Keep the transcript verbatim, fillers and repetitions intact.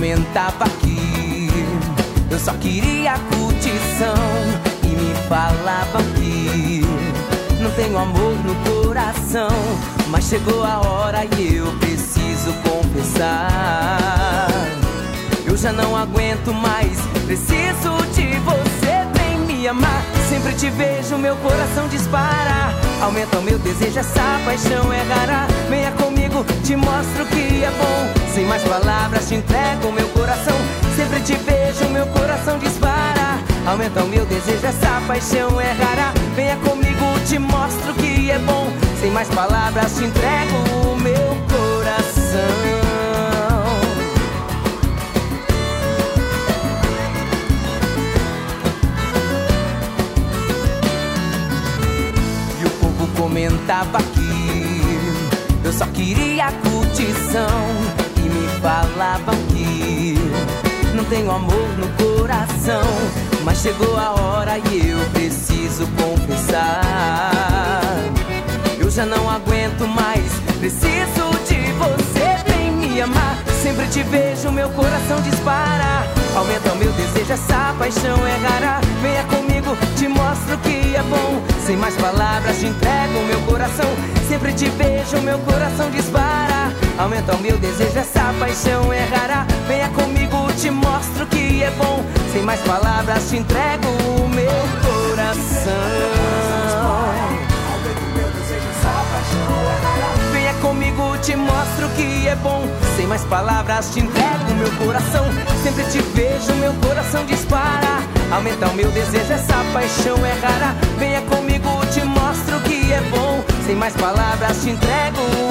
comentava que eu só queria curtição e me falavam que não tenho amor no coração. Mas chegou a hora e eu preciso confessar, eu já não aguento mais, preciso de você. Vem me amar, sempre te vejo, meu coração dispara. Aumenta o meu desejo, essa paixão é rara. Venha comigo, te mostro que é bom. Sem mais palavras te entrego meu coração. Sempre te vejo, meu coração dispara. Aumenta o meu desejo, essa paixão é rara. Venha comigo, te mostro que é bom. Sem mais palavras te entrego o meu coração. Comentava que eu só queria curtição e me falavam que não tenho amor no coração. Mas chegou a hora e eu preciso confessar, eu já não aguento mais, preciso de você. Vem me amar, sempre te vejo, meu coração dispara. Aumenta o meu desejo, essa paixão é rara. Venha comigo, te mostro que é bom. Sem mais palavras te entrego meu coração. Sempre te vejo, meu coração dispara. Aumenta o meu desejo, essa paixão é rara. Venha comigo, te mostro que é bom. Sem mais palavras te entrego o meu coração. Venha comigo, te mostro que é bom. Sem mais palavras te entrego meu coração. Sempre te vejo, meu coração dispara. Aumenta o meu desejo, essa paixão é rara. Venha comigo, te mostro que é bom. Sem mais palavras te entrego